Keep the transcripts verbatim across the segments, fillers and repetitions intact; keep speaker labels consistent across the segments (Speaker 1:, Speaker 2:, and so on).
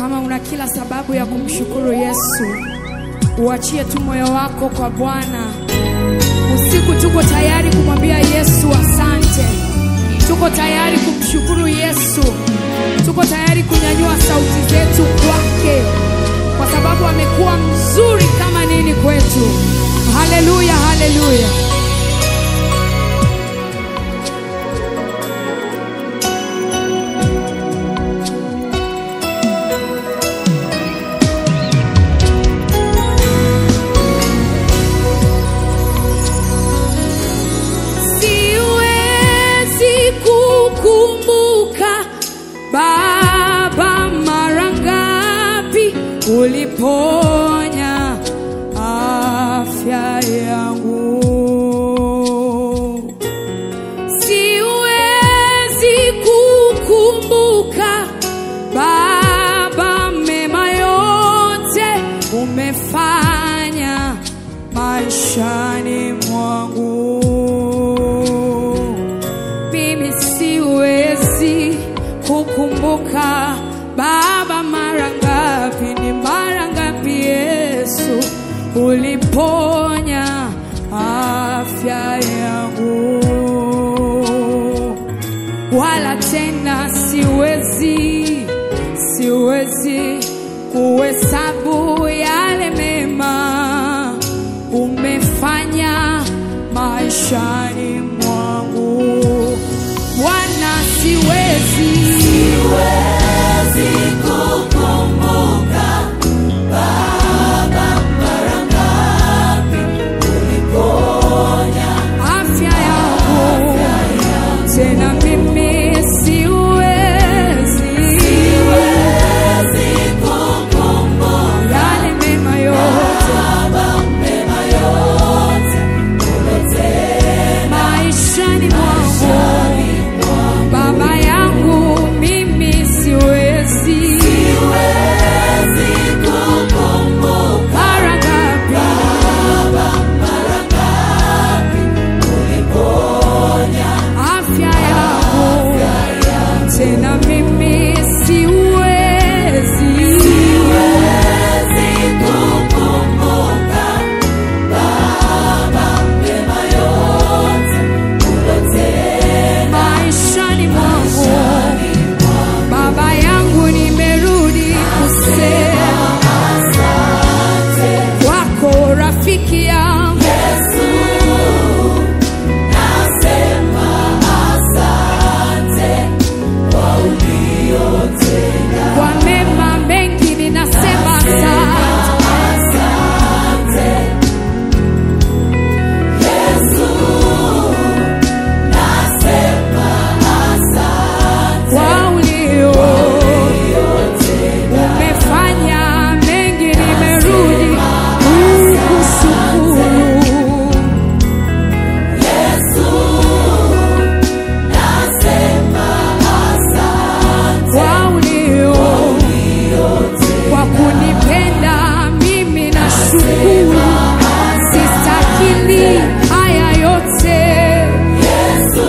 Speaker 1: Kama una kila sababu ya kumshukuru Yesu, uachie tu moyo wako kwa Bwana. Usiku tuko tayari kumwambia Yesu asante. Tuko tayari kumshukuru Yesu. Tuko tayari kunyanyua sauti zetu kwake, kwa sababu amekuwa mzuri kama nini kwetu. Haleluya, haleluya. Baba, mara ngapi uliponya afya yangu? Siwezi kukumbuka Baba, mema yote umefanya maishani mwangu. Mimi siwezi kukumbuka Baba, mara ngapi, ni mara ngapi Yesu uliponya afya yangu. Wala tena siwezi, siwezi kuhesabu yale mema umefanya maishani mwangu. Bwana, siwezi, siwezi kukumbuka Baba, mara ngapi uliponya afya yangu. Tena mimi siwezi, siwezi kukumbuka yale mema yote, Baba, mema yote umetenda maishani mwangu. Baba yangu mimi siwezi, siwezi kukumbuka mara ngapi Baba, mara ngapi uliponya afya yangu. Tena mimi siwezi, siwezi kukumbuka Baba, mema yote umetenda maishani mwangu. Baba yangu nimerudi kusema asante kwako, rafiki yangu Yesu. Nasema asante kwa uliotenda, kwa mema mengi ninasema asante, asante Yesu. Nasema asante kwa ulio umefanya mengi, nimerudi kukushukuru Yesu. Nasema asante kwa ulio, kwa kunipenda mimi nashukuru. Sistahili haya yote Yesu.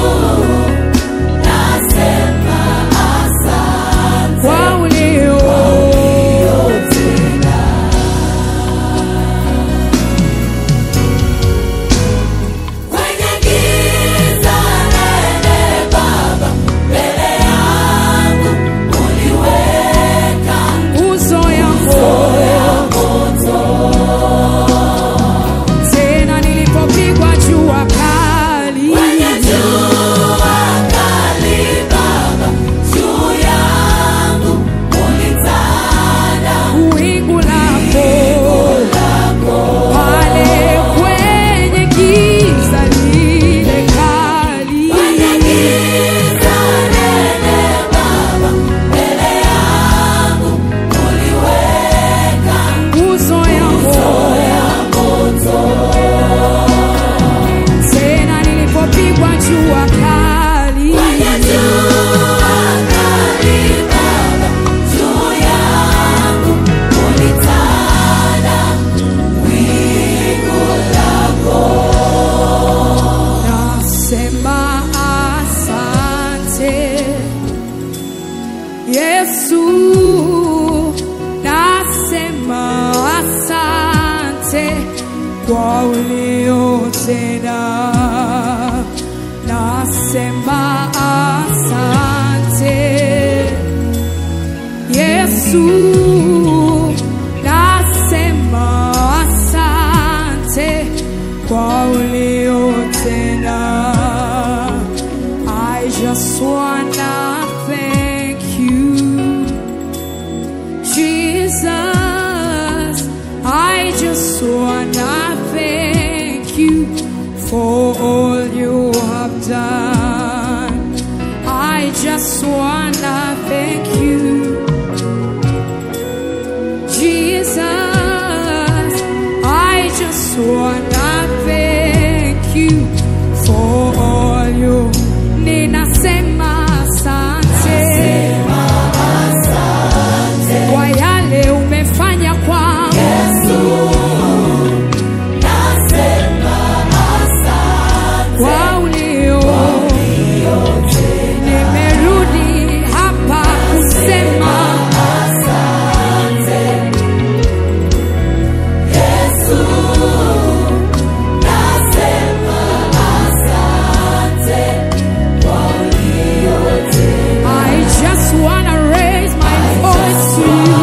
Speaker 1: Nasema asante kwa ulio uliotenda. Kwenye giza nene Baba, mbele yangu uliweka nguzo ya moto. Tena nilipopigwa jua kali, kwenye jua kali Baba, juu yangu ulitanda wingu lako. Pale kwenye giza lile kali, kwenye giza nene Baba, mbele yangu uliweka nguzo ya moto. Tena nilipopigwa jua kali, kwenye jua kali Baba, juu yangu ulitanda wingu lako. Nasema asante Yesu. nasema asante kwa uliotenda, nasema asante Yesu, nasema asante kwa uliotenda. I just wanna thank you, Jesus. I just wanna thank you for all you have done. I just wanna thank you, Jesus. I just wanna thank you for all you. Ninasema asante kwa yale umefanya kwangu Yesu. Nasema asante kwa ulio, nimerudi hapa kusema asante Yesu. Nasema asante kwa uliotenda. I just wanna raise my voice to you.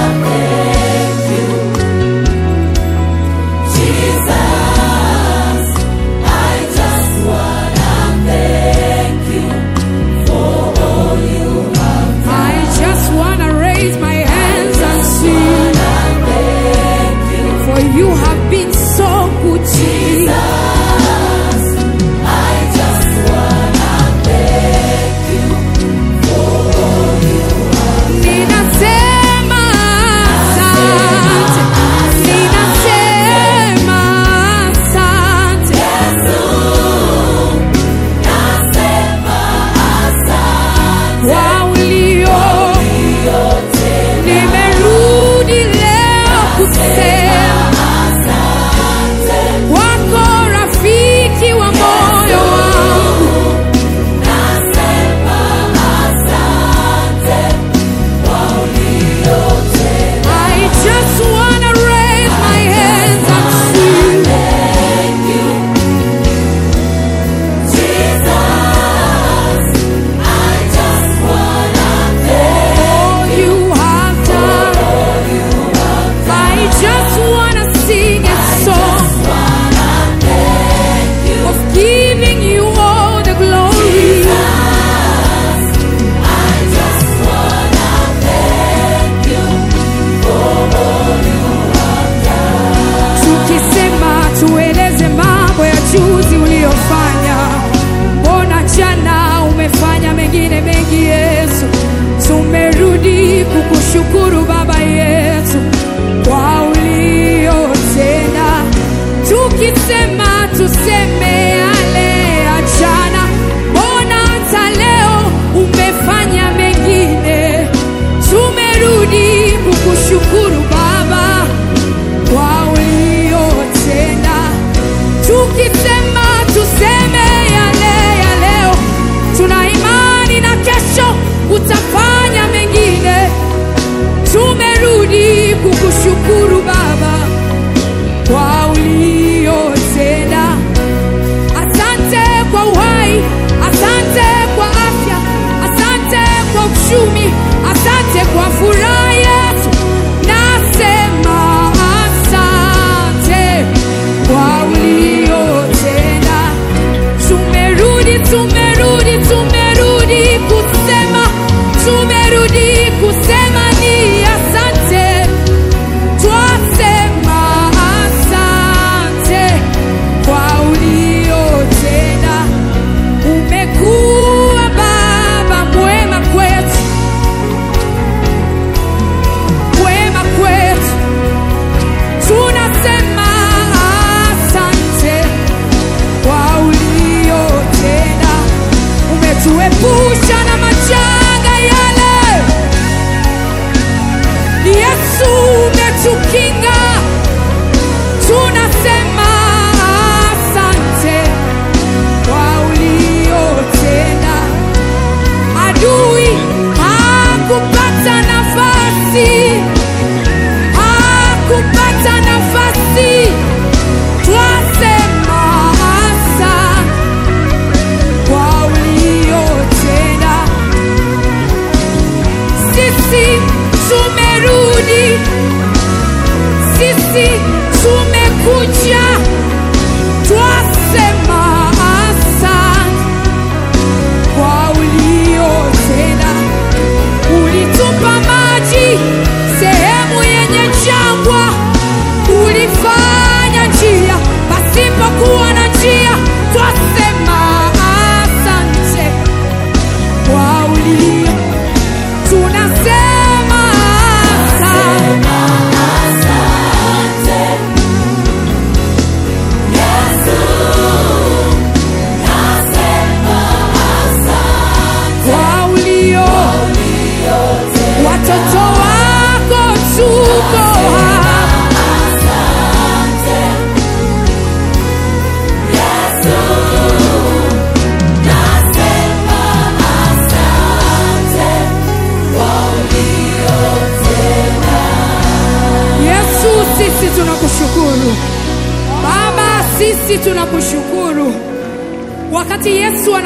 Speaker 1: You have been so good to me. I just wanna thank you for all you have done. Ninasema asante, ninasema asante Yesu. Nasema asante kwa ulio, nimerudi leo kusema wako rafiki wa moyo wangu. Nasema asante kwa uliotenda. I just wanna raise my hands and sing thank you, Jesus. I just wanna thank all you have done. I just wanna sing a song of giving you all the glory. Jesus, I just wanna thank you for all you have done. Tukisema tueleze mambo ya juzi uliyofanya, mbona jana umefanya mengine mengi Yesu. Tumerudi kukushukuru Baba yetu kwa uliotenda. Tukisema tuseme yale ya jana, mbona hata leo umefanya mengine. Tumerudi kukushukuru Baba kwa uliotenda. Tukisema tuseme yale ya leo, tuna imani na kesho utafanya mengine. Tumerudi kukushukuru Baba kwa uliotenda. Asante kwa uhai, asante kwa afya, asante kwa uchumi, asante kwa furaha yetu. Nasema asante kwa uliotenda. Tumerudi, tumerudi, tumerudi kusema, tumerudi kusema ni asante. Twasema asante kwa uliotenda. Umekuwa Baba mwema kwetu, mwema kwetu. Tunasema asante kwa uliotenda. Umetuepusha na majanga yale Yesu, umetukinga. Tunasema asante kwa uliotenda. Adui hakupata nafasi,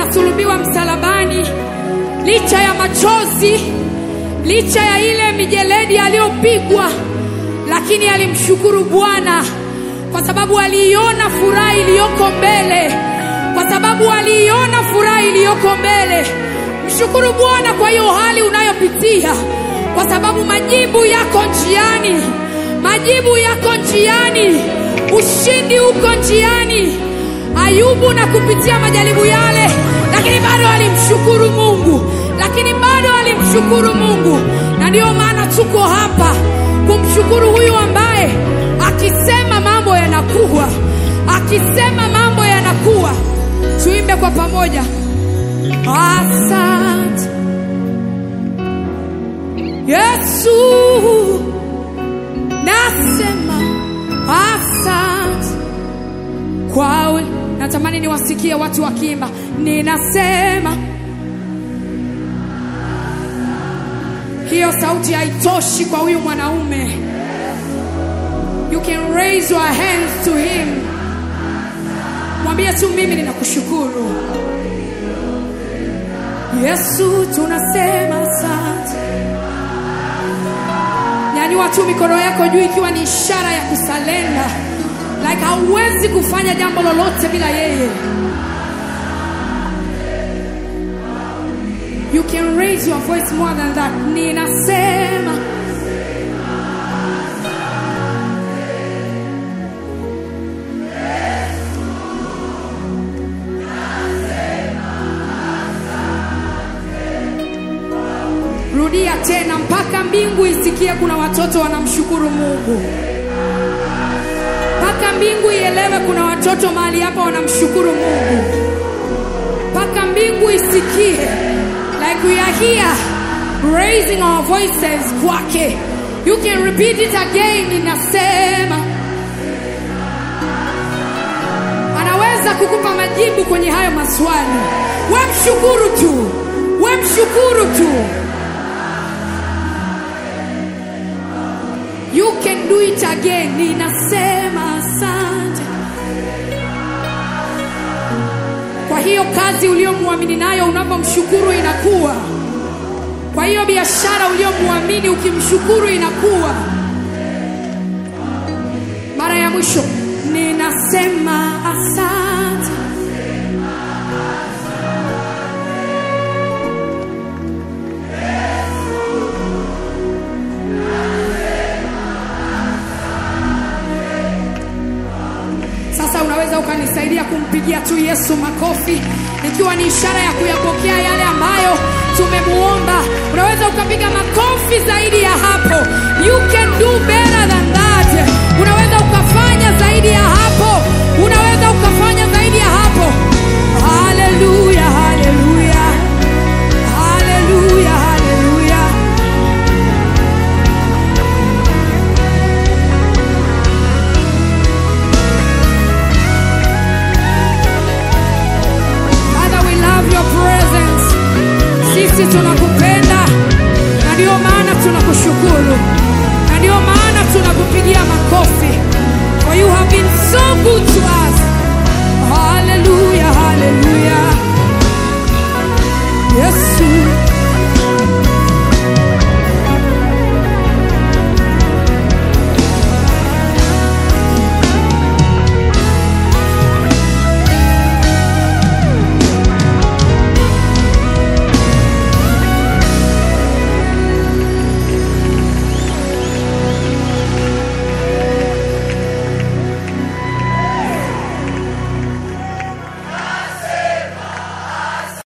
Speaker 1: akasulubiwa msalabani, licha ya machozi, licha ya ile mijeledi aliyopigwa, lakini alimshukuru Bwana kwa sababu aliiona furaha iliyoko mbele, kwa sababu aliiona furaha iliyoko mbele. Mshukuru Bwana kwa hiyo hali unayopitia, kwa sababu majibu yako njiani, majibu yako njiani, ushindi uko njiani. Ayubu na kupitia majaribu yale, lakini bado alimshukuru Mungu, lakini bado alimshukuru Mungu. Na ndio maana tuko hapa kumshukuru huyu ambaye akisema mambo yanakuwa, akisema mambo yanakuwa. Tuimbe kwa pamoja. Asante Yesu, nasema asante kwawe. Natamani niwasikie watu wakiimba, ninasema. Hiyo sauti haitoshi kwa huyu mwanaume. You can raise your hands to him. Mwambie tu, mimi ninakushukuru Yesu, tunasema asante. Nyanyua tu mikono yako juu ikiwa ni ishara ya kusalenda. Like hauwezi kufanya jambo lolote bila yeye. You can raise your voice more than that. Ninasema. Rudia tena mpaka mbingu isikie kuna watoto wanamshukuru Mungu. Mpaka mbingu ielewe kuna watoto mahali hapa wanamshukuru Mungu. Mpaka mbingu isikie. Like we are here raising our voices kwake. You can repeat it again. Ninasema. Anaweza kukupa majibu kwenye hayo maswali. Wewe mshukuru tu. Wewe mshukuru tu. You can do it again. Ninasema asante kwa hiyo kazi uliyomwamini nayo, unapomshukuru inakuwa. Kwa hiyo biashara uliyomwamini ukimshukuru inakuwa. Mara ya mwisho, ninasema asante. Sasa unaweza ukanisaidia kumpigia tu Yesu makofi, ikiwa ni ishara ya kuyapokea yale ambayo tumemuomba. Unaweza ukapiga makofi zaidi ya hapo. You can do better than that. Unaweza ukafanya zaidi ya hapo. Unaweza ukafanya zaidi ya hapo. Hallelujah, hallelujah. Hallelujah, hallelujah. Father, we love your presence. Sisi tunakupenda, na ndio maana tunakushukuru, na ndio maana tunakupigia makofi. For you have been so good to